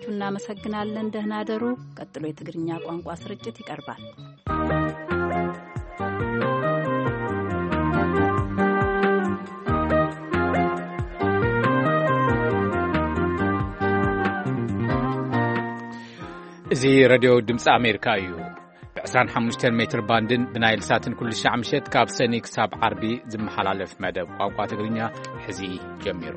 ስለሆናችሁ እናመሰግናለን። ደህና ደሩ። ቀጥሎ የትግርኛ ቋንቋ ስርጭት ይቀርባል። እዚ ሬድዮ ድምፂ ኣሜሪካ እዩ። ብ25 ሜትር ባንድን ብናይል ሳትን ኩሉ ሻዕ ምሸት ካብ ሰኒ ክሳብ ዓርቢ ዝመሓላለፍ መደብ ቋንቋ ትግርኛ ሕዚ ጀሚሩ።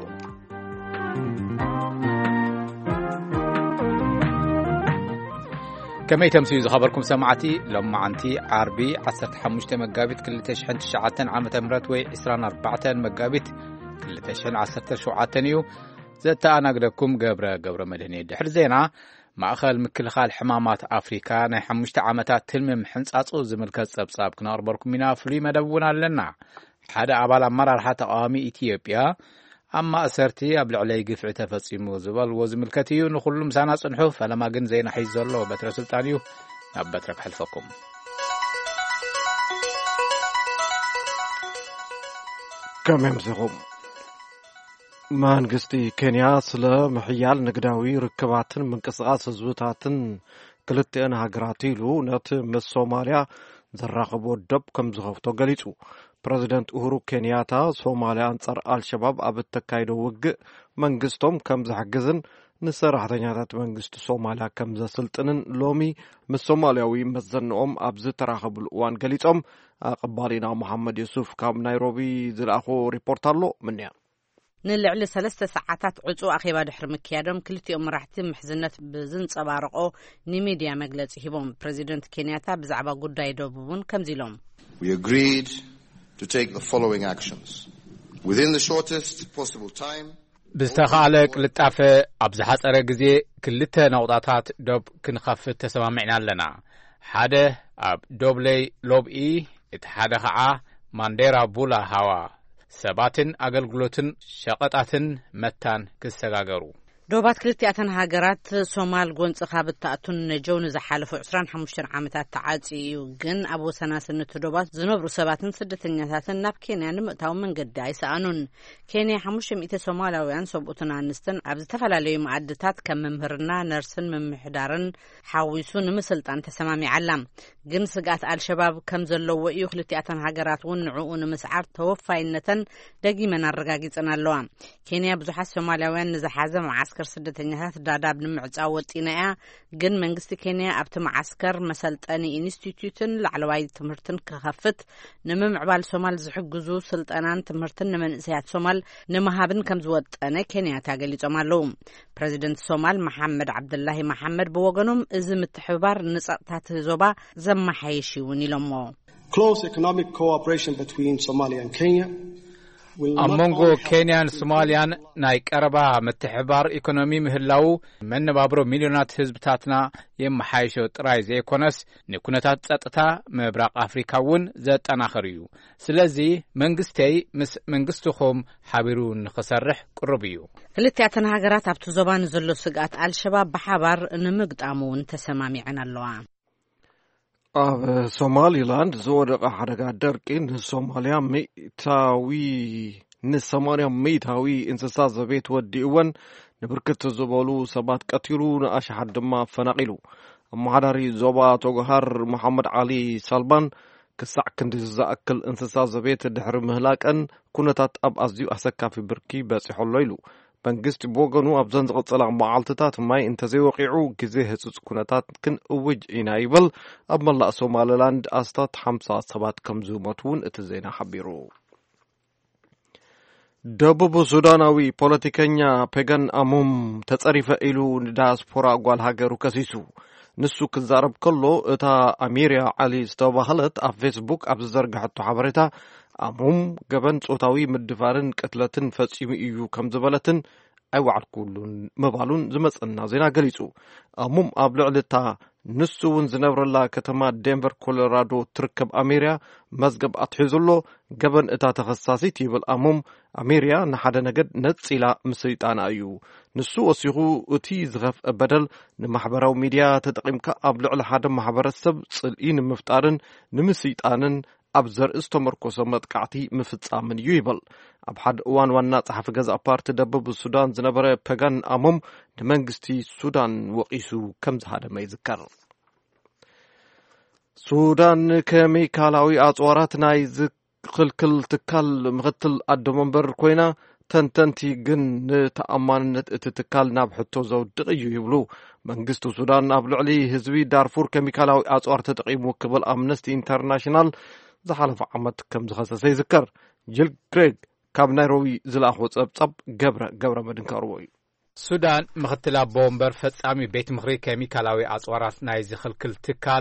ከመይ ተምስዩ ዝኸበርኩም ሰማዕቲ ሎማዓንቲ ዓርቢ 15 መጋቢት 2009 ዓመተ ምህረት ወይ 24 መጋቢት 2017 እዩ። ዘተኣናግደኩም ገብረ መድህኒ ድሕሪ ዜና ማእኸል ምክልኻል ሕማማት ኣፍሪካ ናይ 5 ዓመታት ትልሚ ምሕንጻጹ ዝምልከት ጸብጻብ ክነቕርበልኩም ኢና። ፍሉይ መደብ እውን ኣለና። ሓደ ኣባል ኣመራርሓ ተቃዋሚ ኢትዮጵያ ኣብ ማእሰርቲ ኣብ ልዕለይ ግፍዒ ተፈጺሙ ዝበልዎ ዝምልከት እዩ። ንኹሉ ምሳና ጽንሑ። ፈለማ ግን ዜና ሒዝ ዘሎ በትረ ስልጣን እዩ። ናብ በትረ ክሕልፈኩም። ከመይ ምሲኹም? መንግስቲ ኬንያ ስለ ምሕያል ንግዳዊ ርክባትን ምንቅስቃስ ህዝብታትን ክልተአን ሃገራት ኢሉ ነቲ ምስ ሶማልያ ዘራኸቦ ደብ ከም ዝኸፍቶ ገሊጹ። ፕሬዚደንት ኡሁሩ ኬንያታ ሶማልያ አንጻር አልሸባብ ኣብ እተካይዶ ውግእ መንግስቶም ከም ዝሕግዝን ንሰራሕተኛታት መንግስቲ ሶማልያ ከም ዘስልጥንን ሎሚ ምስ ሶማልያዊ መዘንኦም ኣብ ዝተራኸብሉ እዋን ገሊጾም። ኣቀባሊና መሐመድ ዩሱፍ ካብ ናይሮቢ ዝለኣኾ ሪፖርት ኣሎ ምንያ ንልዕሊ 3 ሰዓታት ዕፁ ኣኼባ ድሕሪ ምክያዶም ክልቲኦም መራሕቲ ምሕዝነት ብዝንጸባርቆ ንሚድያ መግለጺ ሂቦም። ፕሬዚደንት ኬንያታ ብዛዕባ ጉዳይ ደቡብን ከምዚ ኢሎም We agreed to take the following actions within the shortest possible time. ብዝተኻለ ቅልጣፈ ኣብ ዝሓፀረ ግዜ ክልተ ነቑጣታት ዶብ ክንኸፍት ተሰማሚዕና ኣለና። ሓደ ኣብ ዶብለይ ሎብኢ፣ እቲ ሓደ ከዓ ማንዴራ ቡላ ሃዋ ሰባትን አገልግሎትን ሸቀጣትን መታን ክሰጋገሩ። ዶባት ክልቲአተን ሃገራት ሶማል ጎንጽ ካብታቱን ነጆውን ዝሓለፉ 25 ዓመታት ተዓጽዩ ግን ኣብ ወሰናስነት ዶባት ዝነብሩ ሰባትን ስደተኛታትን ናብ ኬንያ ንምእታው መንገዲ አይሰአኑን። ኬንያ 500 ሶማላውያን ሰብኡትን አንስተን ኣብ ዝተፈላለዩ ማዕድታት ከም መምህርና ነርስን መምሕዳርን ሓዊሱ ንምስልጣን ተሰማሚዓላ። ግን ስጋት አልሸባብ ከም ዘለዎ እዩ ክልቲአተን ሃገራት ውን ንዕኡ ንምስዓር ተወፋይነተን ደጊመን አረጋጊጽና ኣለዋ። ኬንያ ብዙሓት ሶማላውያን ንዝሓዘ ማዓስከር ስደተኛታት ዳዳብ ንምዕጻው ወጢናያ። ግን መንግስቲ ኬንያ ኣብቲ ማዓስከር መሰልጠኒ ኢንስቲትዩትን ላዕለዋይ ትምህርትን ክኸፍት ንምምዕባል ሶማል ዝሕግዙ ስልጠናን ትምህርትን ንመንእሰያት ሶማል ንምሃብን ከም ዝወጠነ ኬንያ ተገሊጾም ኣለዉ። ፕሬዚደንት ሶማል መሐመድ ዓብዱላሂ መሐመድ ብወገኖም እዚ ምትሕብባር ንጸጥታት ዞባ ዘመሓይሽ ይውን ኢሎሞ Close economic cooperation between Somalia and Kenya ኣሞንጎ ኬንያን ሶማልያን ናይ ቀረባ ምትሕብባር ኢኮኖሚ ምህላው መነባብሮ ሚሊዮናት ህዝብታትና የመሓይሾ ጥራይ ዘይኮነስ ንኩነታት ጸጥታ ምብራቅ አፍሪካ ውን ዘጠናኸር እዩ። ስለዚ መንግስተይ ምስ መንግስትኹም ሓቢሩ ንኽሰርሕ ቅርብ እዩ። ክልቲአተን ሃገራት ኣብቲ ዞባ ንዘሎ ስጋት አልሸባብ ብሓባር ንምግጣሙ ውን ተሰማሚዐን ኣለዋ። ኣብ ሶማሊላንድ ዝወደቀ ሓደጋ ደርቂ ንሶማልያ ሚእታዊ እንስሳ ዘቤት ወዲእወን ንብርክት ዝበሉ ሰባት ቀቲሉ ንኣሽሓት ድማ ፈናቂሉ። ኣመሓዳሪ ዞባ ቶጎሃር መሐመድ ዓሊ ሳልባን ክሳዕ ክንዲ ዝኣክል እንስሳ ዘቤት ድሕሪ ምህላቀን ኩነታት ኣብ ኣዝዩ ኣሰካፊ ብርኪ በፂሖሎ ኢሉ። መንግስቲ ብወገኑ ኣብዘን ዝቕፅላ መዓልትታት ማይ እንተዘይወቂዑ ግዜ ህፁፅ ኩነታት ክንእውጅ ኢና ይብል። ኣብ መላእ ሶማሊላንድ ኣስታት 50 ሰባት ከም ዝሞቱ እውን እቲ ዜና ሓቢሩ። ደቡብ ሱዳናዊ ፖለቲከኛ ፔገን ኣሙም ተጸሪፈ ኢሉ ንዳያስፖራ ጓል ሃገሩ ከሲሱ። ንሱ ክዛረብ ከሎ እታ ኣሚርያ ዓሊ ዝተባህለት ኣብ ፌስቡክ ኣብ ዝዘርግሐቶ ሓበሬታ ኣሙም ገበን ጾታዊ ምድፋርን ቅትለትን ፈጺሙ እዩ ከም ዝበለትን ኣይዋዕልኩሉን ምባሉን ዝመጸና ዜና ገሊጹ። ኣሙም ኣብ ልዕልታ ንሱ እውን ዝነብረላ ከተማ ዴንቨር ኮሎራዶ ትርከብ ኣሜርያ መዝገብ ኣትሒዙሎ ገበን እታ ተኸሳሲት ይብል ኣሙም ኣሜርያ ንሓደ ነገድ ነጺላ ምስይጣና እዩ። ንሱ ወሲኹ እቲ ዝኸፍአ በደል ንማሕበራዊ ሚድያ ተጠቒምካ ኣብ ልዕሊ ሓደ ማሕበረሰብ ጽልኢ ንምፍጣርን ንምስይጣንን ኣብ ዘርእስቶ መርኮሶ መጥቃዕቲ ምፍጻምን እዩ ይብል ኣብ ሓደ እዋን ዋና ጸሓፊ ገዛእ ፓርቲ ደቡብ ሱዳን ዝነበረ ፔጋን ኣሞም ንመንግስቲ ሱዳን ወቂሱ ከም ዝሃደመ ይዝከር ሱዳን ኬሚካላዊ ኣጽዋራት ናይ ዝኽልክል ትካል ምክትል ኣደ መንበር ኮይና ተንተንቲ ግን ንተኣማንነት እቲ ትካል ናብ ሕቶ ዘውድቕ እዩ ይብሉ መንግስቲ ሱዳን ኣብ ልዕሊ ህዝቢ ዳርፉር ኬሚካላዊ ኣጽዋር ተጠቂሙ ክብል ኣምነስቲ ኢንተርናሽናል ዝሓለፈ ዓመት ከም ዝኸሰሰ ይዝከር ጅል ግሬግ ካብ ናይሮቢ ዝለኣኽቦ ጸብጻብ ገብረ መድን ከቕርቦ እዩ ሱዳን ምክትል ኣቦ ወንበር ፈጻሚ ቤት ምክሪ ኬሚካላዊ ኣጽዋራት ናይ ዝኽልክል ትካል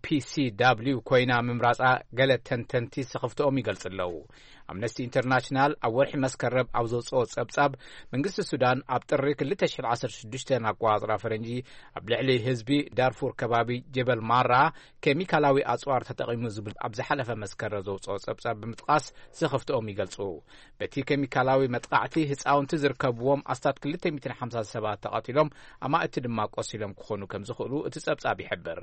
OPCW ኮይና ምምራጻ ገለ ተንተንቲ ስኽፍትኦም ይገልጽ ኣለዉ ኣምነስቲ ኢንተርናሽናል ኣብ ወርሒ መስከረም ኣብ ዘውፅኦ ጸብጻብ መንግስቲ ሱዳን ኣብ ጥሪ 2016 ኣቆጻጽራ ፈረንጂ ኣብ ልዕሊ ህዝቢ ዳርፉር ከባቢ ጀበል ማራ ኬሚካላዊ ኣጽዋር ተጠቂሙ ዝብል ኣብ ዝሓለፈ መስከረ ዘውፅኦ ጸብጻብ ብምጥቃስ ስኽፍትኦም ይገልጹ በቲ ኬሚካላዊ መጥቃዕቲ ህፃውንቲ ዝርከብዎም ኣስታት 250 ሰባት ተቐቲሎም ኣማእቲ ድማ ቆሲሎም ክኾኑ ከም ዝኽእሉ እቲ ጸብጻብ ይሕብር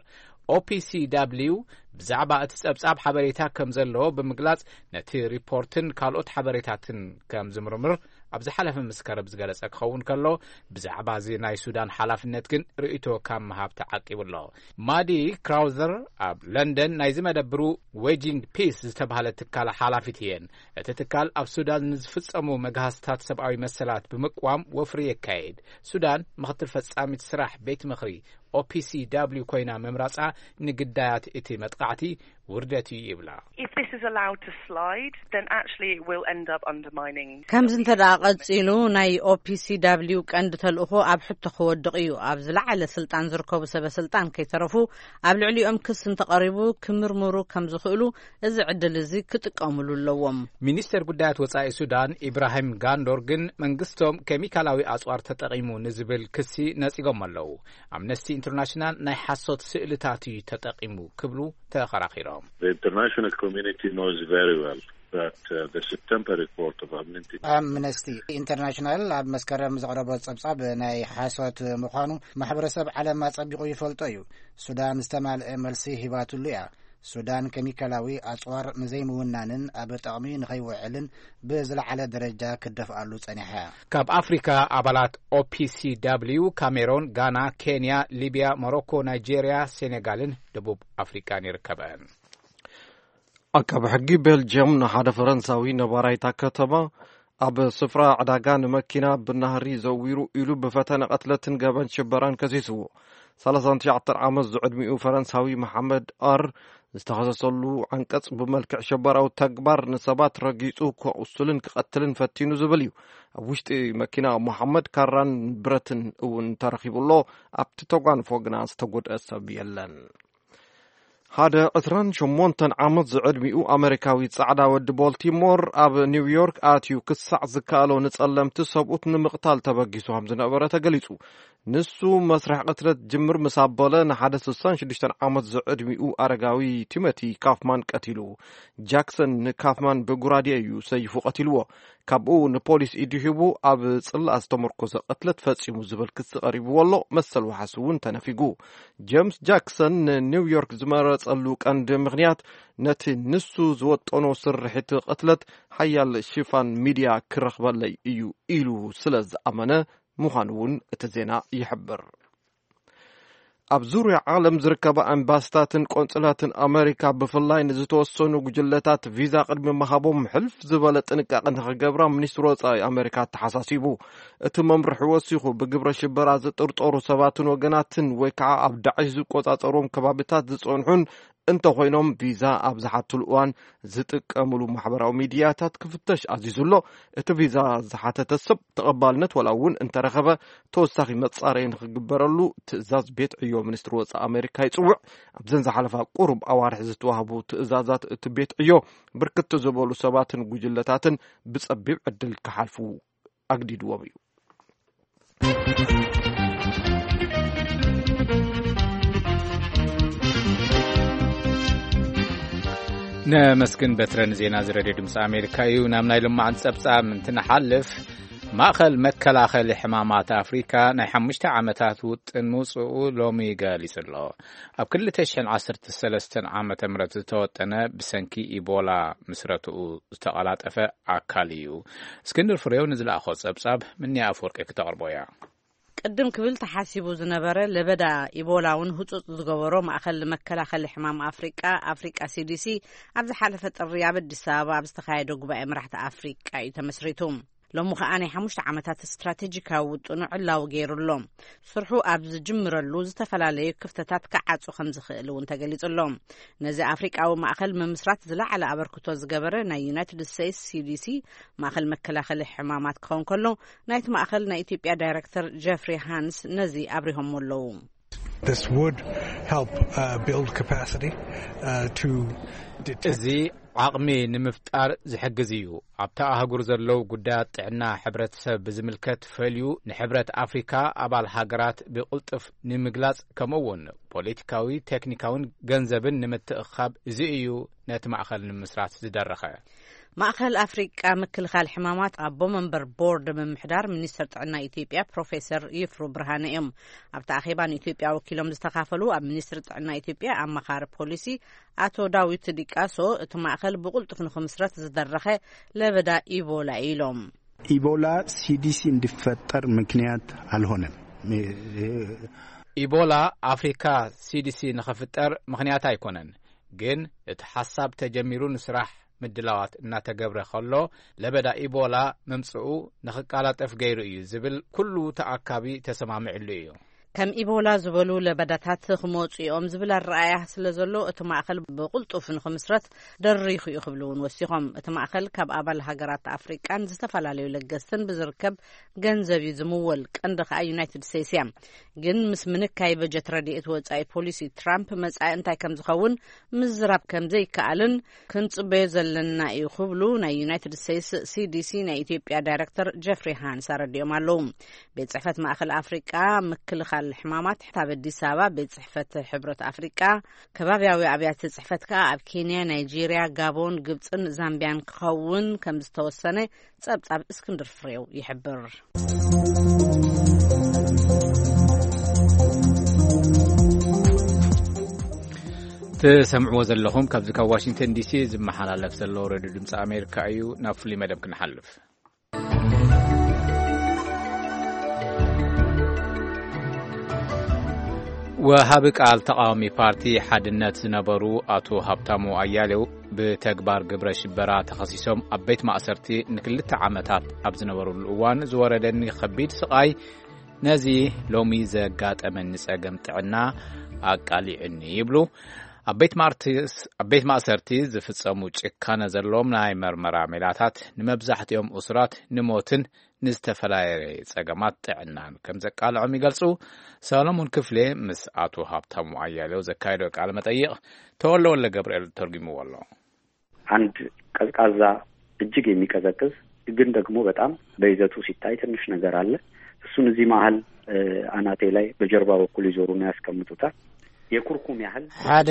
OPCW ብዛዕባ እቲ ጸብጻብ ሓበሬታ ከም ዘለዎ ብምግላጽ ነቲ ሪፖርትን ካልኦት ሓበሬታትን ከም ዝምርምር ኣብ ዝሓለፈ መስከረም ዝገለጸ ክኸውን ከሎ ብዛዕባ እዚ ናይ ሱዳን ሓላፍነት ግን ርእይቶ ካብ መሃብ ተዓቂቡ ኣሎ ማዲ ክራውዘር ኣብ ለንደን ናይ ዝመደብሩ ዌጂንግ ፒስ ዝተባሃለ ትካል ሓላፊት እየን እቲ ትካል ኣብ ሱዳን ንዝፍጸሙ መግሃስታት ሰብኣዊ መሰላት ብምቋም ወፍሪ የካየድ ሱዳን ምክትል ፈጻሚት ስራሕ ቤት ምክሪ OPCW ኮይና መምራጻ ንግዳያት እቲ መጥቃዕቲ ውርደት ይብላ If this is allowed to slide then actually it will end up undermining ከምዝ እንተዳቐጽሉ ናይ OPCW ቀንዲ ተልእኾ ኣብ ሕቶ ክወድቕ እዩ ኣብ ዝለዓለ ስልጣን ዝርከቡ ሰበስልጣን ከይተረፉ ኣብ ልዕሊኦም ክስ እንተቐሪቡ ክምርምሩ ከም ዝኽእሉ እዚ ዕድል እዚ ክጥቀሙሉ ኣለዎም ሚኒስተር ጉዳያት ወጻኢ ሱዳን ኢብራሂም ጋንዶር ግን መንግስቶም ኬሚካላዊ ኣጽዋር ተጠቂሙ ንዝብል ክሲ ነጺጎም ኣለዉ ኣምነስቲ ኢንተርናሽናል ናይ ሓሶት ስእልታት ተጠቂሙ ክብሉ ተኸራኺሮም The international community knows very well that the September report of Amnesty International ኣብ መስከረም ዘቕረበ ጸብጻብ ናይ ሓሶት ምዃኑ ማሕበረሰብ ዓለም ኣጸቢቑ ይፈልጦ እዩ ሱዳን ዝተማልአ መልሲ ሂባትሉ እያ ሱዳን ኬሚካላዊ ኣጽዋር ንዘይምውናንን ኣብ ጠቕሚ ንኸይውዕልን ብዝለዓለ ደረጃ ክደፍኣሉ ጸኒሓ ካብ ኣፍሪካ ኣባላት OPCW ካሜሮን ጋና ኬንያ ሊብያ ሞሮኮ ናይጄሪያ ሴኔጋልን ደቡብ አፍሪካን ይርከበን ኣቃቢ ሕጊ ቤልጅየም ንሓደ ፈረንሳዊ ነባራይታ ከተማ ኣብ ስፍራ ዕዳጋ ንመኪና ብናህሪ ዘዊሩ ኢሉ ብፈተነ ቀትለትን ገበን ሽበራን ከሲስዎ 39 ዓመት ዝዕድሚኡ ፈረንሳዊ መሐመድ አር ዝተኸሰሰሉ አንቀጽ ብመልክዕ ሸበራዊ ተግባር ንሰባት ረጊጹ ክቁስልን ክቀትልን ፈቲኑ ዝብል እዩ ኣብ ውሽጢ መኪና መሐመድ ካራን ብረትን እውን ተረኺቡሎ ኣብቲ ተጓንፎ ግና ዝተጎድአ ሰብ የለን ሓደ 28 ዓመት ዝዕድሚኡ ኣሜሪካዊ ጻዕዳ ወዲ ቦልቲሞር ኣብ ኒውዮርክ ኣትዩ ክሳዕ ዝካኣሎ ንጸለምቲ ሰብኡት ንምቕታል ተበጊሱ ከም ዝነበረ ተገሊጹ ንሱ መስርሕ ቅትለት ጅምር ምሳበለ ንሓደ 66 ዓመት ዝዕድሚኡ ኣረጋዊ ቲሞቲ ካፍማን ቀቲሉ ጃክሰን ንካፍማን ብጉራድየ እዩ ሰይፉ ቀቲልዎ ካብኡ ንፖሊስ ኢድሂቡ ኣብ ጽላእ ዝተመርኮዘ ቅትለት ፈጺሙ ዝብል ክስ ቀሪብዎ ኣሎ መሰል ወሓስ እውን ተነፊጉ ጄምስ ጃክሰን ንኒውዮርክ ዝመረጸሉ ቀንዲ ምኽንያት ነቲ ንሱ ዝወጠኖ ስርሒት ቅትለት ሓያል ሽፋን ሚድያ ክረኽበለይ እዩ ኢሉ ስለ ዝኣመነ ምዃኑ እውን እቲ ዜና ይሕብር ኣብ ዙርያ ዓለም ዝርከባ ኣምባሳዳትን ቆንጽላትን ኣሜሪካ ብፍላይ ንዝተወሰኑ ጉጅለታት ቪዛ ቅድሚ መሃቦም ሕልፍ ዝበለ ጥንቃቐ ንኽገብራ ሚኒስትሪ ወጻኢ ኣሜሪካ ተሓሳሲቡ እቲ መምርሒ ወሲኹ ብግብረ ሽበራ ዝጥርጠሩ ሰባትን ወገናትን ወይ ከዓ ኣብ ዳዕሽ ዝቆጻጸሮም ከባቢታት ዝጸንሑን እንተ ኮይኖም ቪዛ ኣብ ዝሓትሉ እዋን ዝጥቀሙሉ ማሕበራዊ ሚድያታት ክፍተሽ ኣዚዙሎ እቲ ቪዛ ዝሓተተ ሰብ ተቐባልነት ወላ እውን እንተረኸበ ተወሳኺ መጻረዪ ንኽግበረሉ ትእዛዝ ቤት ዕዮ ሚኒስትሪ ወጻኢ ኣሜሪካ ይጽውዕ ኣብዘን ዝሓለፋ ቁሩብ ኣዋርሒ ዝተዋህቡ ትእዛዛት እቲ ቤት ዕዮ ብርክት ዝበሉ ሰባትን ጉጅለታትን ብጸቢብ ዕድል ክሓልፉ ኣግዲድዎም እዩ نمسكن بترن زينا زراديو دمس أمريكا يو نام نايلم عن سبسة من تنحلف ማእኸል መከላኸሊ ሕማማት ኣፍሪካ ናይ 5 ዓመታት ውጥን ምውፅኡ ሎሚ ገሊጹ ኣሎ። ኣብ 2013 ዓመተ ምህረት ዝተወጠነ ብሰንኪ ኢቦላ ምስረትኡ ዝተቐላጠፈ ኣካል እዩ። እስክንድር ፍሬው ንዝለኣኾ ጸብጻብ ምንያ ኣፈወርቂ ክተቕርቦ እያ። ቅድም ክብል ተሓሲቡ ዝነበረ ለበዳ ኢቦላ እውን ህጹጽ ዝገበሮ ማእኸል መከላኸሊ ሕማም ኣፍሪቃ CDC ኣብ ዝሓለፈ ጥሪ ኣብ አዲስ አበባ ኣብ ዝተኻየደ ጉባኤ መራሕቲ ኣፍሪቃ እዩ ተመስሪቱ። ሎሚ ከዓ ናይ 5 ዓመታት ስትራቴጂካዊ ውጥኑ ዕላው ገይሩሎም ስርሑ ኣብ ዝጅምረሉ ዝተፈላለዩ ክፍተታት ክዓጹ ከም ዝኽእል እውን ተገሊጹሎም። ነዚ ኣፍሪቃዊ ማእኸል ምምስራት ዝለዓለ ኣበርክቶ ዝገበረ ናይ ዩናይትድ ስቴትስ CDC ማእኸል መከላኸሊ ሕማማት ክኸውን ከሎ ናይቲ ማእኸል ናይ ኢትዮጵያ ዳይሬክተር ጀፍሪ ሃንስ ነዚ አብሪሆም ኣለዉ። This would help build capacity to እዚ ዓቕሚ ንምፍጣር ዝሕግዝ እዩ። ኣብታ ኣህጉር ዘለው ጉዳያት ጥዕና ሕብረተሰብ ብዝምልከት ፈልዩ ንሕብረት ኣፍሪካ ኣባል ሃገራት ብቁልጥፍ ንምግላጽ ከምኡውን ፖለቲካዊ ቴክኒካውን ገንዘብን ንምትእኻብ እዚ እዩ ነቲ ማእኸል ንምስራት ዝደረኸ። ማእኸል ኣፍሪቃ ምክልኻል ሕማማት ኣቦ መንበር ቦርድ ምምሕዳር ሚኒስትር ጥዕና ኢትዮጵያ ፕሮፌሰር ይፍሩ ብርሃነ እዮም። ኣብቲ ኣኼባ ንኢትዮጵያ ወኪሎም ዝተካፈሉ ኣብ ሚኒስትሪ ጥዕና ኢትዮጵያ ኣመኻሪ ፖሊሲ ኣቶ ዳዊት ዲቃሶ እቲ ማእኸል ብቁልጡፍ ንኽምስረት ዝደረኸ ለበዳ ኢቦላ ኢሎም። ኢቦላ CDC እንዲፈጠር ምክንያት አልሆነም። ኢቦላ ኣፍሪካ CDC ንኽፍጠር ምክንያት ኣይኮነን፣ ግን እቲ ሓሳብ ተጀሚሩ ንስራሕ ምድላዋት እናተገብረ ከሎ ለበዳ ኢቦላ መምጽኡ ንኽቃላጠፍ ገይሩ እዩ ዝብል ኩሉ ተኣካቢ ተሰማምዕሉ እዩ። ከም ኢቦላ ዝበሉ ለበዳታት ክመጽኦም ዝብል ኣረኣያ ስለ ዘሎ እቲ ማእኸል ብቁልጡፍ ንኽምስረት ደሪኹ እዩ ክብሉ እውን ወሲኾም። እቲ ማእኸል ካብ ኣባል ሃገራት ኣፍሪቃን ዝተፈላለዩ ለገስትን ብዝርከብ ገንዘብ እዩ ዝምወል። ቀንዲ ከዓ ዩናይትድ ስቴትስ እያ። ግን ምስ ምንካይ በጀት ረድኤት ወጻኢ ፖሊሲ ትራምፕ መጻኢ እንታይ ከም ዝኸውን ምዝራብ ከም ዘይከኣልን ክንጽበዮ ዘለና እዩ ክብሉ ናይ ዩናይትድ ስቴትስ CDC ናይ ኢትዮጵያ ዳይሬክተር ጀፍሪ ሃንስ ኣረዲኦም ኣለዉ። ቤት ጽሕፈት ማእኸል ኣፍሪቃ ምክልኻል ሕማማት ኣብ አዲስ አበባ ቤት ጽሕፈት ሕብረት ኣፍሪቃ ከባቢያዊ ኣብያተ ጽሕፈት ከዓ ኣብ ኬንያ፣ ናይጄሪያ፣ ጋቦን፣ ግብፅን ዛምቢያን ክኸውን ከም ዝተወሰነ ጸብጻብ እስክንድር ፍሬው ይሕብር። ትሰምዕዎ ዘለኹም ካብዚ ካብ ዋሽንግተን ዲሲ ዝመሓላለፍ ዘሎ ሬድዮ ድምፂ ኣሜሪካ እዩ። ናብ ፍሉይ መደብ ክንሓልፍ። ወሃቢ ቃል ተቃዋሚ ፓርቲ ሓድነት ዝነበሩ አቶ ሀብታሙ አያሌው ብተግባር ግብረ ሽበራ ተኸሲሶም ኣብ ቤት ማእሰርቲ ንክልተ ዓመታት ኣብ ዝነበሩሉ እዋን ዝወረደኒ ከቢድ ስቃይ ነዚ ሎሚ ዘጋጠመኒ ፀገም ጥዕና ኣቃሊዕኒ ይብሉ። ኣብ ቤት ማእሰርቲ ዝፍጸሙ ጭካነ ዘሎም ናይ መርመራ ሜላታት ንመብዛሕትኦም እስራት ንሞትን ንዝተፈላለየ ፀገማት ጥዕናን ከም ዘቃልዖም ይገልጹ። ሰሎሞን ክፍሌ ምስ አቶ ሀብታሙ አያሌው ዘካየደ ቃለ መጠይቅ ተወልደ ገብርኤል ተርጉምዎ ኣሎ። አንድ ቀዝቃዛ እጅግ የሚቀዘቅዝ ግን ደግሞ በጣም በይዘቱ ሲታይ ትንሽ ነገር አለ። እሱን እዚህ መሃል አናቴ ላይ በጀርባ በኩል ይዞሩና ያስቀምጡታል። የኩርኩም ያህል ሓደ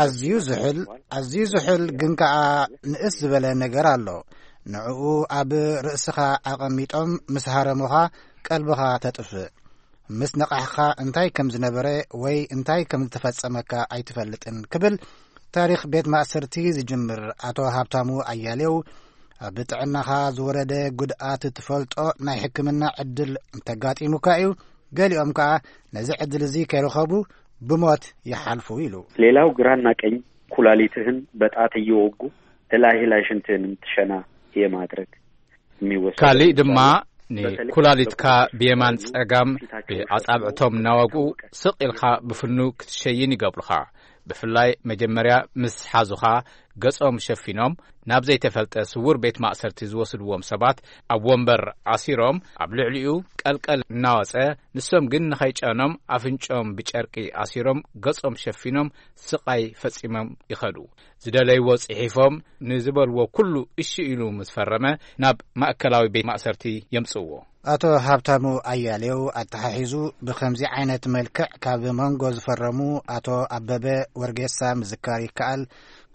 አዝዩ ዝሑል ግን ከዓ ንእስ ዝበለ ነገር አሎ። ንዕኡ ኣብ ርእስኻ ኣቐሚጦም ምስ ሃረሙኻ ቀልብኻ ተጥፍእ። ምስ ነቃሕኻ እንታይ ከም ዝነበረ ወይ እንታይ ከም ዝተፈጸመካ ኣይትፈልጥን ክብል ታሪክ ቤት ማእሰርቲ ዝጅምር አቶ ሀብታሙ አያሌው ኣብ ጥዕናኻ ዝወረደ ጉድኣት ትፈልጦ ናይ ሕክምና ዕድል ተጋጢሙካ እዩ። ገሊኦም ከዓ ነዚ ዕድል እዚ ከይረኸቡ ብሞት ይሓልፉ ኢሉ። ሌላው ግራና ቀኝ ኩላሊትህን በጣት እየወጉ ላይ ሽንትህንም ትሸና የማድረግ የሚወሰድ ካሊ ድማ ኩላሊትካ ብየማን ጸጋም ብኣጻብዕቶም ናወጉ ስቂልካ ብፍኑ ክትሸይን ይገብሩኻ። ብፍላይ መጀመርያ ምስ ሓዙኻ ገጾም ሸፊኖም ናብ ዘይተፈልጠ ስውር ቤት ማእሰርቲ ዝወስድዎም ሰባት ኣብ ወንበር ኣሲሮም ኣብ ልዕሊኡ ቀልቀል እናወፀ ንሶም ግን ንኸይጨኖም ኣፍንጮም ብጨርቂ ኣሲሮም ገጾም ሸፊኖም ስቃይ ፈጺሞም ይኸዱ። ዝደለይዎ ጽሒፎም ንዝበልዎ ኩሉ እሺ ኢሉ ምስ ፈረመ ናብ ማእከላዊ ቤት ማእሰርቲ የምጽዎ። አቶ ሀብታሙ አያሌው አተሓሒዙ ብከምዚ ዓይነት መልክዕ ካብ መንጎ ዝፈረሙ አቶ አበበ ወርጌሳ ምዝካር ይከኣል። ከምኡ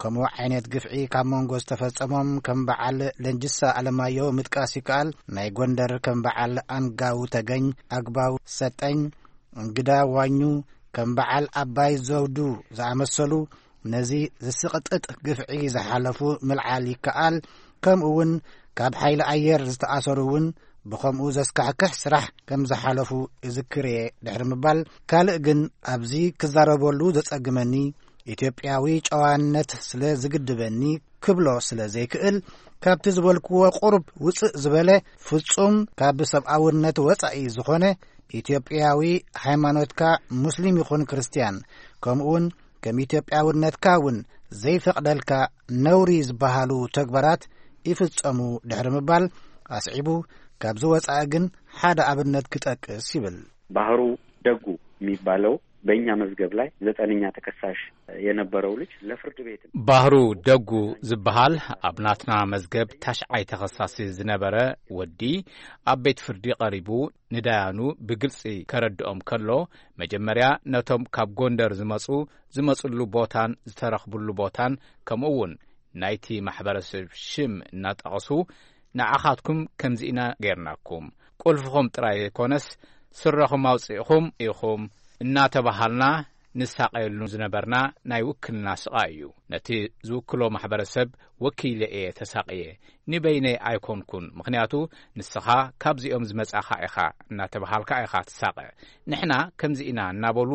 ዓይነት ግፍዒ ካብ መንጎ ዝተፈጸሞም ከም በዓል ለንጅሳ ኣለማዮ ምጥቃስ ይከኣል። ናይ ጎንደር ከም በዓል አንጋው ተገኝ፣ አግባው ሰጠኝ፣ እንግዳ ዋኙ ከም በዓል አባይ ዘውዱ ዝኣመሰሉ ነዚ ዝስቕጥጥ ግፍዒ ዝሓለፉ ምልዓል ይከኣል። ከምኡውን ካብ ሓይሊ ኣየር ዝተኣሰሩ እውን ብኸምኡ ዘስካሕክሕ ስራሕ ከም ዝሓለፉ ይዝክር እየ ድሕሪ ምባል ካልእ ግን ኣብዚ ክዛረበሉ ዘጸግመኒ ኢትዮጵያዊ ጨዋነት ስለ ዝግድበኒ ክብሎ ስለ ዘይክእል ካብቲ ዝበልክዎ ቁርብ ውፅእ ዝበለ ፍጹም ካብ ሰብኣውነት ወጻኢ ዝኾነ ኢትዮጵያዊ ሃይማኖትካ ሙስሊም ይኹን ክርስቲያን ከምኡውን ከም ኢትዮጵያውነትካ እውን ዘይፈቕደልካ ነውሪ ዝበሃሉ ተግባራት ይፍጸሙ ድሕሪ ምባል ኣስዒቡ ካብዚ ወጻኢ ግን ሓደ ኣብነት ክጠቅስ ይብል። ባህሩ ደጉ የሚባለው በእኛ መዝገብ ላይ 9ኛ ተከሳሽ የነበረው ልጅ ለፍርድ ቤት ባህሩ ደጉ ዝበሃል ኣብ ናትና መዝገብ ታሽዓይ ተኸሳሲ ዝነበረ ወዲ ኣብ ቤት ፍርዲ ቀሪቡ ንዳያኑ ብግልጺ ከረድኦም ከሎ መጀመርያ ነቶም ካብ ጎንደር ዝመጹሉ ቦታን ዝተረኽቡሉ ቦታን ከምኡውን ናይቲ ማሕበረሰብ ሽም እናጠቐሱ ንዓኻትኩም ከምዚኢና ጌርናኩም ቁልፍኹም ጥራይ ኮነስ ስረኹም ኣውፅኢኹም ኢኹም እናተባሃልና ንሳቀየሉ ዝነበርና ናይ ውክልና ስቃ እዩ። ነቲ ዝውክሎ ማሕበረሰብ ወኪል እየ ተሳቅየ ንበይነይ ኣይኮንኩን ምክንያቱ ንስኻ ካብዚኦም ዝመጻኻ ኢኻ እናተባሃልካ ኢኻ ተሳቀ ንሕና ከምዚኢና እናበሉ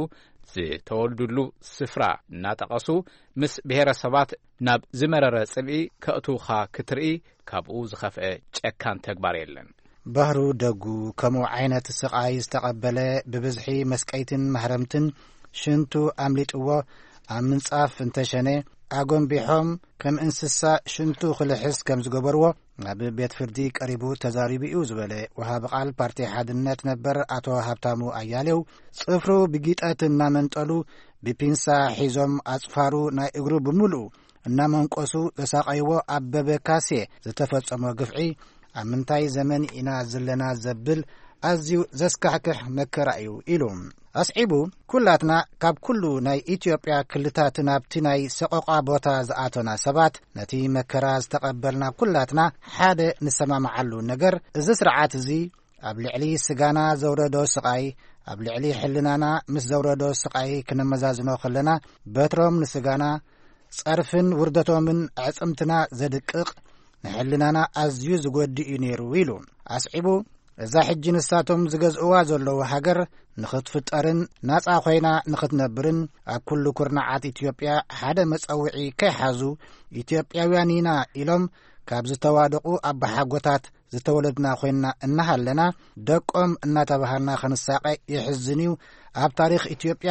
ዝተወልዱሉ ስፍራ እናጠቐሱ ምስ ብሄረሰባት ናብ ዝመረረ ጽልኢ ከእቱኻ ክትርኢ ካብኡ ዝኸፍአ ጨካን ተግባር የለን። ባህሩ ደጉ ከምኡ ዓይነት ስቃይ ዝተቐበለ ብብዝሒ መስቀይትን ማሕረምትን ሽንቱ ኣምሊጥዎ ኣብ ምንጻፍ እንተሸነ ኣጎንቢሖም ከም እንስሳ ሽንቱ ክልሕስ ከም ዝገበርዎ ኣብ ቤት ፍርዲ ቀሪቡ ተዛሪቡ እዩ ዝበለ ወሃቢ ቃል ፓርቲ ሓድነት ነበር ኣቶ ሃብታሙ ኣያሌው ጽፍሩ ብጊጠት እናመንጠሉ ብፒንሳ ሒዞም ኣጽፋሩ ናይ እግሩ ብምሉእ እናመንቆሱ ዘሳቀይዎ ኣበበ ካሴ ዝተፈጸሞ ግፍዒ ኣብ ምንታይ ዘመን ኢና ዘለና ዘብል ኣዝዩ ዘስካሕክሕ መከራ እዩ ኢሉ ኣስዒቡ ኩላትና ካብ ኩሉ ናይ ኢትዮጵያ ክልታት ናብቲ ናይ ሰቆቃ ቦታ ዝኣተና ሰባት ነቲ መከራ ዝተቐበልና ኩላትና ሓደ ንሰማማዓሉ ነገር እዚ ስርዓት እዚ ኣብ ልዕሊ ስጋና ዘውረዶ ስቃይ ኣብ ልዕሊ ሕልናና ምስ ዘውረዶ ስቃይ ክነመዛዝኖ ከለና በትሮም ንስጋና ጸርፍን ውርደቶምን ኣዕጽምትና ዘድቅቕ ንሕልናና ኣዝዩ ዝጐዲእ እዩ ነይሩ ኢሉ ኣስዒቡ እዛ ሕጂ ንሳቶም ዝገዝእዋ ዘለዉ ሃገር ንኽትፍጠርን ናጻ ኾይና ንኽትነብርን ኣብ ኩሉ ኩርናዓት ኢትዮጵያ ሓደ መጸውዒ ከይሓዙ ኢትዮጵያውያን ኢና ኢሎም ካብ ዝተዋደቑ ኣባሓጐታት ዝተወለድና ኾይንና እናሃለና ደቆም እናተባሃልና ኸንሳቀ ይሕዝን እዩ ኣብ ታሪኽ ኢትዮጵያ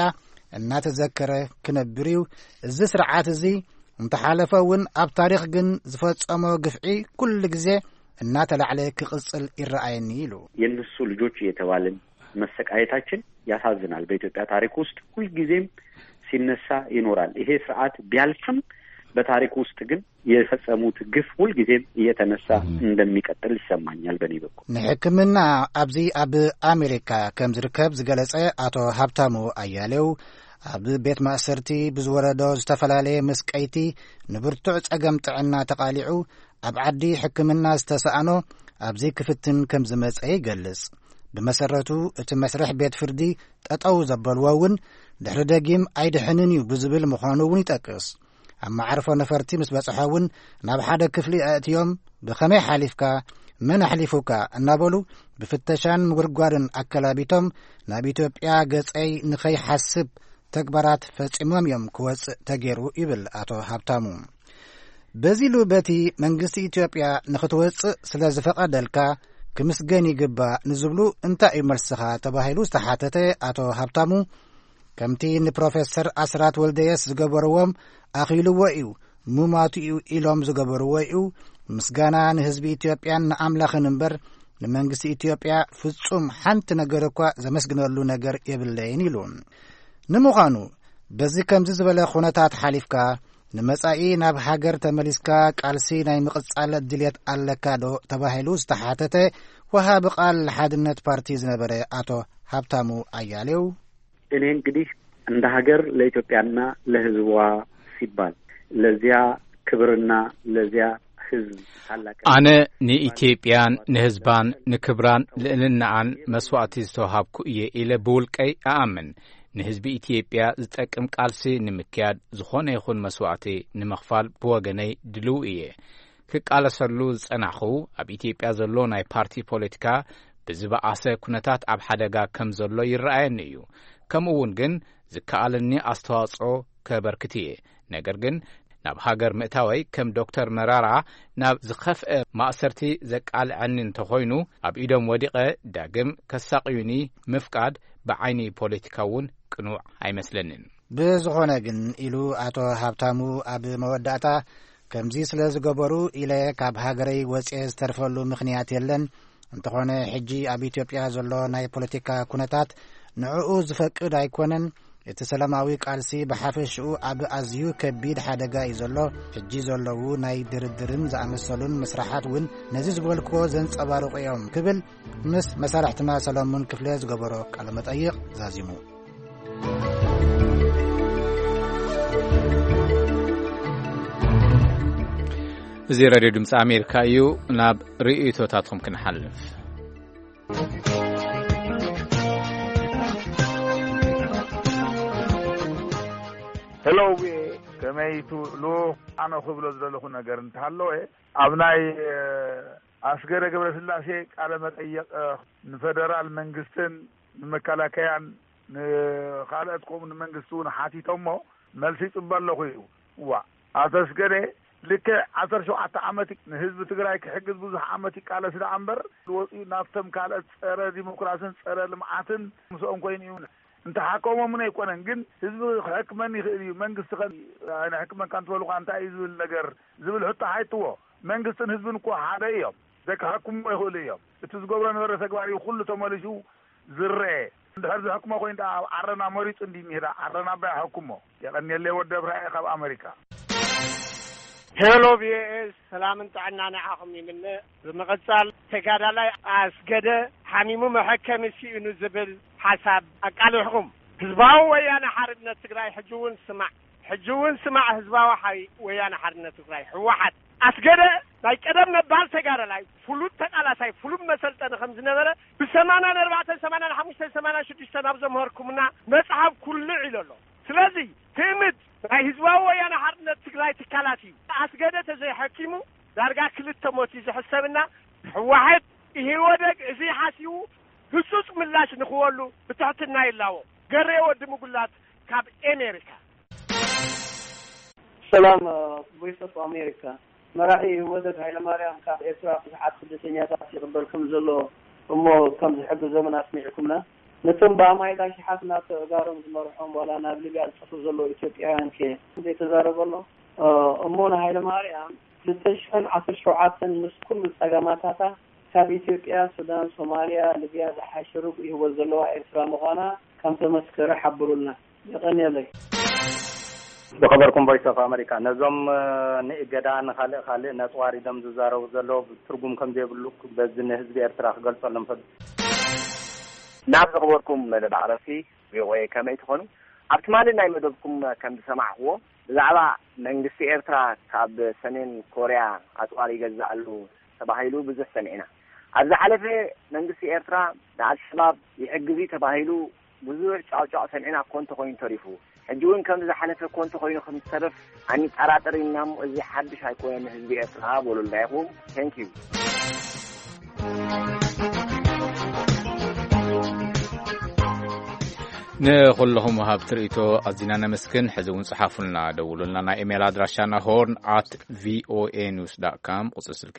እናተዘከረ ክነብር እዩ እዚ ስርዓት እዚ እንተሓለፈ እውን ኣብ ታሪኽ ግን ዝፈጸሞ ግፍዒ ኩሉ ጊዜ እናተላዕለ ክቅጽል ይረአየኒ ይሉ የነሱ ልጆች እየተባልን መሰቃየታችን ያሳዝናል። በኢትዮጵያ ታሪክ ውስጥ ሁሉ ጊዜም ሲነሳ ይኖራል። ይሄ ስርዓት ቢያልፍም በታሪክ ውስጥ ግን የፈጸሙት ግፍ ሁሉ ጊዜም እየተነሳ እንደሚቀጥል ይሰማኛል በኔ በኩል። ንሕክምና ኣብዚ ኣብ አሜሪካ ከም ዝርከብ ዝገለጸ አቶ ሀብታሙ አያሌው ኣብ ቤት ማእሰርቲ ብዝወረዶ ዝተፈላለየ መስቀይቲ ንብርቱዕ ጸገም ጥዕና ተቃሊዑ ኣብ ዓዲ ሕክምና ዝተሰኣኖ ኣብዚ ክፍትን ከም ዝመጸ ይገልጽ። ብመሰረቱ እቲ መስርሕ ቤት ፍርዲ ጠጠው ዘበልዎ እውን ድሕሪ ደጊም ኣይድሕንን እዩ ብዝብል ምዃኑ እውን ይጠቅስ። ኣብ ማዕርፎ ነፈርቲ ምስ በጽሖ እውን ናብ ሓደ ክፍሊ ኣእትዮም ብኸመይ ሓሊፍካ መን ኣሕሊፉካ እናበሉ ብፍተሻን ምጉርጓርን ኣከላቢቶም ናብ ኢትዮጵያ ገጸይ ንኸይሓስብ ተግባራት ፈጺሞም እዮም ክወፅእ ተገይሩ ይብል ኣቶ ሃብታሙ። በዚሉ በቲ መንግስቲ ኢትዮጵያ ንኽትወፅእ ስለ ዝፈቐደልካ ክምስገን ይግባእ ንዝብሉ እንታይ እዩ መልስኻ ተባሂሉ ዝተሓተተ ኣቶ ሃብታሙ ከምቲ ንፕሮፌሰር ኣስራት ወልደየስ ዝገበርዎም ኣኺልዎ እዩ ሙማቱ እዩ ኢሎም ዝገበርዎ እዩ ምስጋና ንህዝቢ ኢትዮጵያን ንኣምላኽን እምበር ንመንግስቲ ኢትዮጵያ ፍጹም ሓንቲ ነገር እኳ ዘመስግነሉ ነገር የብለይን ኢሉ ንምዃኑ በዚ ከምዚ ዝበለ ኩነታት ሓሊፍካ ንመጻኢ ናብ ሃገር ተመሊስካ ቃልሲ ናይ ምቕጻል ድልየት ኣለካ ዶ ተባሂሉ ዝተሓተተ ወሃቢ ቃል ሓድነት ፓርቲ ዝነበረ አቶ ሀብታሙ አያሌው እኔ እንግዲህ እንደ ሀገር ለኢትዮጵያና ለህዝቧ ሲባል ለዚያ ክብርና ለዚያ ህዝብ ታላቅ ኣነ ንኢትዮጵያን ንህዝባን ንክብራን ልዕልናን መስዋዕቲ ዝተዋሃብኩ እየ ኢለ ብውልቀይ ኣኣምን ንህዝቢ ኢትዮጵያ ዝጠቅም ቃልሲ ንምክያድ ዝኾነ ይኹን መስዋዕቲ ንምኽፋል ብወገነይ ድልው እየ ክቃለሰሉ ዝጸናኹ ኣብ ኢትዮጵያ ዘሎ ናይ ፓርቲ ፖለቲካ ብዝበኣሰ ኩነታት ኣብ ሓደጋ ከም ዘሎ ይረኣየኒ እዩ ከምኡውን ግን ዝከኣለኒ ኣስተዋጽኦ ከበርክት እየ ነገር ግን ናብ ሃገር ምእታወይ ከም ዶክተር መራራ ናብ ዝኸፍአ ማእሰርቲ ዘቃልዐኒ እንተኾይኑ ኣብ ኢዶም ወዲቐ ዳግም ከሳቕዩኒ ምፍቃድ ብዓይኒ ፖለቲካ እውን ቅኑዕ ኣይመስለንን ብዝኾነ ግን ኢሉ ኣቶ ሃብታሙ ኣብ መወዳእታ ከምዚ ስለ ዝገበሩ ኢለ ካብ ሃገረይ ወፅኤ ዝተርፈሉ ምኽንያት የለን እንተኾነ ሕጂ ኣብ ኢትዮጵያ ዘሎ ናይ ፖለቲካ ኩነታት ንዕኡ ዝፈቅድ ኣይኮነን እቲ ሰላማዊ ቃልሲ ብሓፈሽኡ ኣብ ኣዝዩ ከቢድ ሓደጋ እዩ ዘሎ ሕጂ ዘለዉ ናይ ድርድርን ዝኣመሰሉን መስራሓት እውን ነዚ ዝበልክዎ ዘንጸባርቑ እዮም ክብል ምስ መሳርሕትና ሰሎሞን ክፍለ ዝገበሮ ቃለ መጠይቕ ዛዚሙ እዚ ሬድዮ ድምፂ ኣሜሪካ እዩ ናብ ርእይቶታትኩም ክንሓልፍ Hello, ከመይቱሉ ኣነ ክብሎ ዘለኹ ነገር እንተሃለወ ኣብ ናይ ኣስገረ ገብረስላሴ ቃለ መጠይቕ ንፌደራል መንግስትን ንመከላከያን ንኻልኦትኩም ንመንግስቱን ሓቲቶሞ መልሲ ይጽበለኹ እዩ ዋ ኣተስገረ ልክ 17 ዓመት ንህዝቢ ትግራይ ክሕግዝ ብዙሕ ዓመት ይቃለስ ዳ ኣምበር ወፂኡ ናብቶም ካልኦት ጸረ ዲሞክራሲን ጸረ ልምዓትን ምስኦም ኮይኑ እዩ እንተ ሓቆሞም ምን ኣይኮነን ግን ህዝቢ ክሕክመን ይኽእል እዩ መንግስቲ ኣነ ሕክመን ካንትበልኳ እንታይ እዩ ዝብል ነገር ዝብል ሕቶ ሓይትዎ መንግስትን ህዝብን እኮ ሓደ እዮም ዘክሕክሙ ይኽእሉ እዮም እቲ ዝገብሮ ነበረ ተግባር እዩ ኩሉ ተመሊሱ ዝርአ እንድሕር ዝሕክሞ ኮይኑ ዓረና መሪፅ እንዲኒሄዳ ዓረና ባይ ሕክሞ የቐኒየለይ ወደ ብራእየ ካብ ኣሜሪካ ሄሎ ቪኤስ ሰላምን ጥዕና ንዓኹም ይምነ ብምቕጻል ተጋዳላይ ኣስገደ ሓሚሙ መሐከም ሲእኑ ዝብል ሓሳብ ኣቃልሕኩም ህዝባዊ ወያነ ሓርነት ትግራይ ሕጅውን ስማዕ ህዝባዊ ወያነ ሓርነት ትግራይ ህወሓት ኣስገደ ናይ ቀደም ነባር ተጋዳላይ ፍሉጥ ተቃላሳይ ፍሉጥ መሰልጠኒ ከም ዝነበረ ብ84 85 86 ናብ ዘምሃርኩምና መጽሓፍ ኩሉ ኢለሎ ስለዚ ትእምት ናይ ህዝባዊ ወያነ ሓርነት ትግራይ ትካላት እዩ ኣስገደ ተዘይሐኪሙ ዳርጋ ክልተ ሞት ዝሕሰብና ህወሓት ይወደቅ እዚ ሓሲቡ ህጹጽ ምላሽ ንኽወሉ ብትሕትና ይላዎ ገሬ ወዲ ምጉላት ካብ ኣሜሪካ ሰላም ቮይስ ኦፍ ኣሜሪካ መራሒ ወደድ ሃይለማርያም ካብ ኤርትራ ብዙሓት ስደተኛታት ይቕበልኩም ዘሎ እሞ ከም ዝሕግዞምን ኣስሚዕኩምና ነቶም ብኣማይዳ ሽሓት ናብ ተጋሮም ዝመርሖም ዋላ ናብ ሊብያ ዝጠፉ ዘሎ ኢትዮጵያውያን ከ ተዛረበሎ እሞ ሃይለማርያም 2017 ምስ ኩሉ ፀገማታታ ካብ ኢትዮጵያ ሱዳን ሶማሊያ ሊብያ ዝሓሽሩ ይህወ ዘለዋ ኤርትራ ምዃና ከም ተመስከረ ሓብሩልና ይቐኒየለይ ብኸበርኩም ቮይስ ኦፍ ኣሜሪካ ነዞም ንእገዳ ንኻልእ ነፅዋሪ ደም ዝዛረቡ ዘለዎ ትርጉም ከም ዘይብሉ በዚ ንህዝቢ ኤርትራ ክገልጸሎም ፈል ናብ ዝኸበርኩም መደብ ዓረፊ ቪኦኤ ከመይ ትኾኑ ኣብ ትማሊ ናይ መደብኩም ከም ዝሰማዕኽዎ ብዛዕባ መንግስቲ ኤርትራ ካብ ሰሜን ኮርያ ኣፅዋር ይገዝኣሉ ተባሂሉ ብዙሕ ሰሚዕና ኣብ ዝሓለፈ መንግስቲ ኤርትራ ንኣልሸባብ ይሕግዙ ተባሂሉ ብዙሕ ጫውጫው ሰሚዕና እኮ እንተኾይኑ ተሪፉ ሕጂ እውን ከም ዝሓለፈ እኮ እንተኾይኑ ከም ዝተረፍ ኣንጠራጠሪና እሞ እዚ ሓድሽ ኣይኮነን ህዝቢ ኤርትራ በሉልና ኢኹም ቴንክ ዩ ንኹልኹም ወሃብ ትርኢቶ ኣዝና ነመስክን ሕዚ እውን ጽሓፉልና ደውሉልና ናይ ኢሜል ኣድራሻና horn@voanews.com ቁጽሪ ስልኪ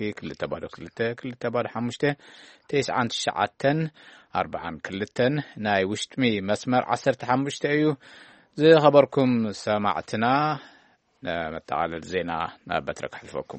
222-225-9942 ናይ ውሽጥሚ መስመር 15 እዩ ዝኸበርኩም ሰማዕትና መጠቃለል ዜና ናብ በትረ ክሕልፈኩም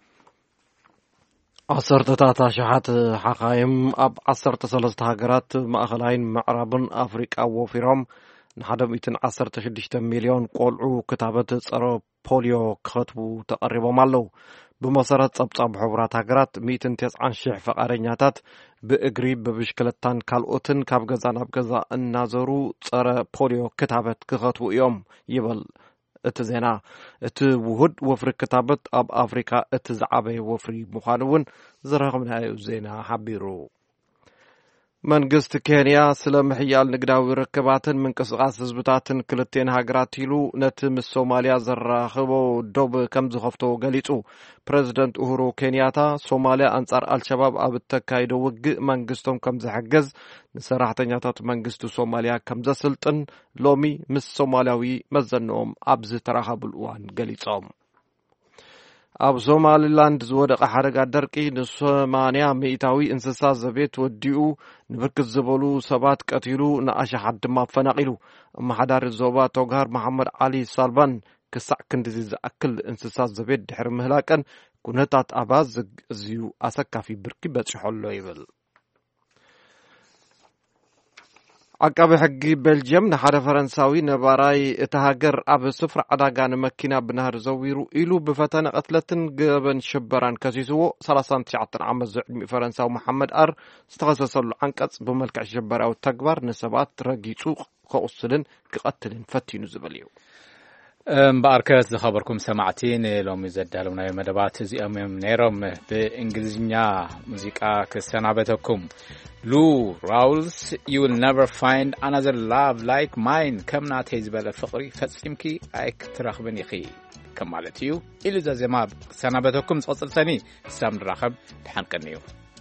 10 ሸሓት ሓኻይም ኣብ 13 ሃገራት ማእኸላይን ምዕራብን ኣፍሪቃ ወፊሮም ን116 ሚልዮን ቆልዑ ክታበት ጸረ ፖሊዮ ክኸትቡ ተቐሪቦም ኣለዉ ብመሰረት ጸብጻብ ሕቡራት ሃገራት 190,000 ፈቃደኛታት ብእግሪ ብብሽክለታን ካልኦትን ካብ ገዛ ናብ ገዛ እናዘሩ ጸረ ፖሊዮ ክታበት ክኸትቡ እዮም ይብል እቲ ዜና እቲ ውሁድ ወፍሪ ክታበት ኣብ ኣፍሪካ እቲ ዝዓበየ ወፍሪ ምዃኑ እውን ዝረኸብናዮ ዜና ሓቢሩ። መንግስቲ ኬንያ ስለ ምሕያል ንግዳዊ ርክባትን ምንቅስቃስ ህዝብታትን ክልቴን ሃገራት ኢሉ ነቲ ምስ ሶማልያ ዘራኽቦ ዶብ ከም ዝኸፍቶ ገሊጹ። ፕሬዚደንት ኡሁሩ ኬንያታ ሶማልያ አንጻር አልሸባብ ኣብ እተካይዶ ውግእ መንግስቶም ከም ዝሕገዝ ንሰራሕተኛታት መንግስቲ ሶማልያ ከም ዘስልጥን ሎሚ ምስ ሶማልያዊ መዘንኦም ኣብ ዝተራኸቡሉ እዋን ገሊጾም። ኣብ ሶማሊላንድ ዝወደቀ ሓደጋ ደርቂ ን80 ሚእታዊ እንስሳ ዘቤት ወዲኡ ንብርክት ዝበሉ ሰባት ቀቲሉ ንኣሽሓት ድማ ፈናቂሉ። ኣመሓዳሪ ዞባ ቶጋር መሐመድ ዓሊ ሳልቫን ክሳዕ ክንዲዚ ዝኣክል እንስሳ ዘቤት ድሕሪ ምህላቀን ኩነታት ኣባዝ ዝዩ ኣሰካፊ ብርኪ በጽሖሎ ይብል። ዓቃቢ ሕጊ ቤልጅየም ንሓደ ፈረንሳዊ ነባራይ እቲ ሃገር ኣብ ስፍራ ዕዳጋ ንመኪና ብናህር ዘዊሩ ኢሉ ብፈተነ ቀትለትን ገበን ሽበራን ከሲስዎ 39 ዓመት ዘዕድሚኡ ፈረንሳዊ መሐመድ አር ዝተኸሰሰሉ ዓንቀጽ ብመልክዕ ሽበራዊ ተግባር ንሰባት ረጊጹ ከቁስልን ክቐትልን ፈቲኑ ዝብል እዩ። እምበኣርከት ዝኸበርኩም ሰማዕቲ ንሎሚ ዘዳለውናዮ መደባት እዚኦም እዮም ነይሮም። ብእንግሊዝኛ ሙዚቃ ክሰናበተኩም Lou Rawls, you will never find another love like mine. Come not his bela فقري فتصمكي أيك تراخبني خي كمالتيو إلى ذا زمان سنابتكم صوتني سام راخب تحنكنيو.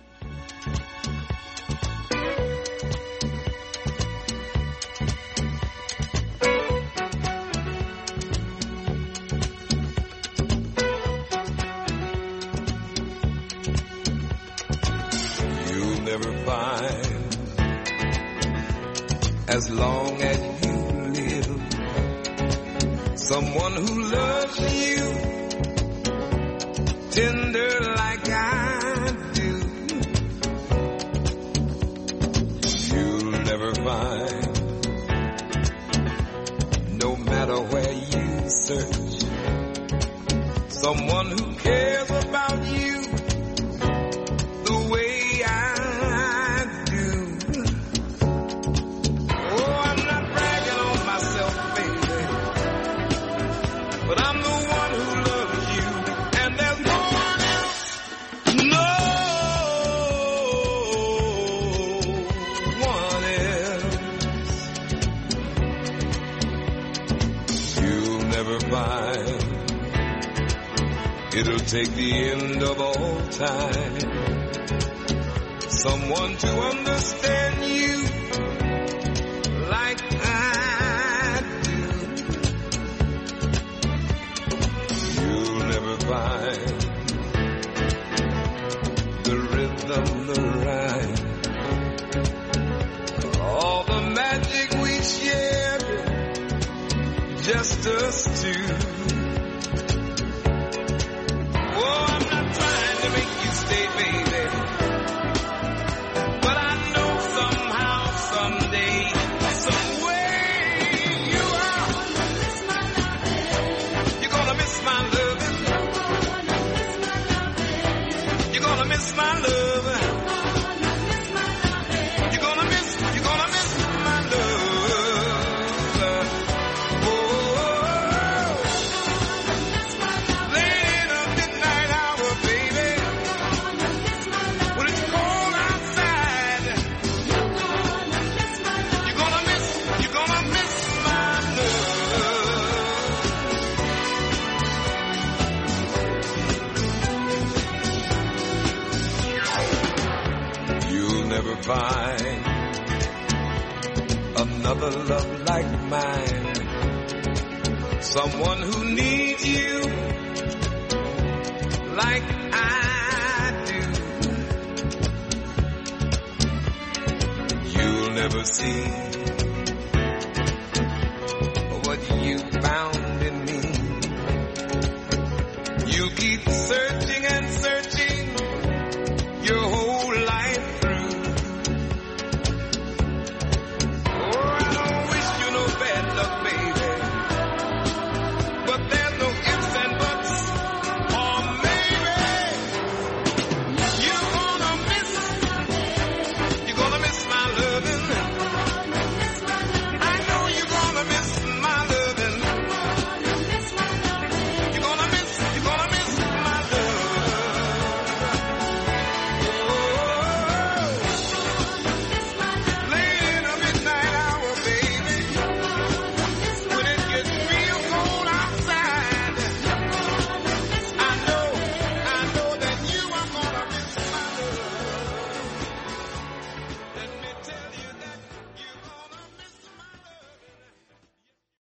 As long as you live, someone who loves you tender like I do, you'll never find, no matter where you search, someone who cares about you the way it'll take the end of all time, someone to understand you like I do. You'll never find the rhythm, the rhyme, all the magic we shared, just us two. Find another love like mine, someone who needs you like I do. You'll never see what you found in me. You keep searching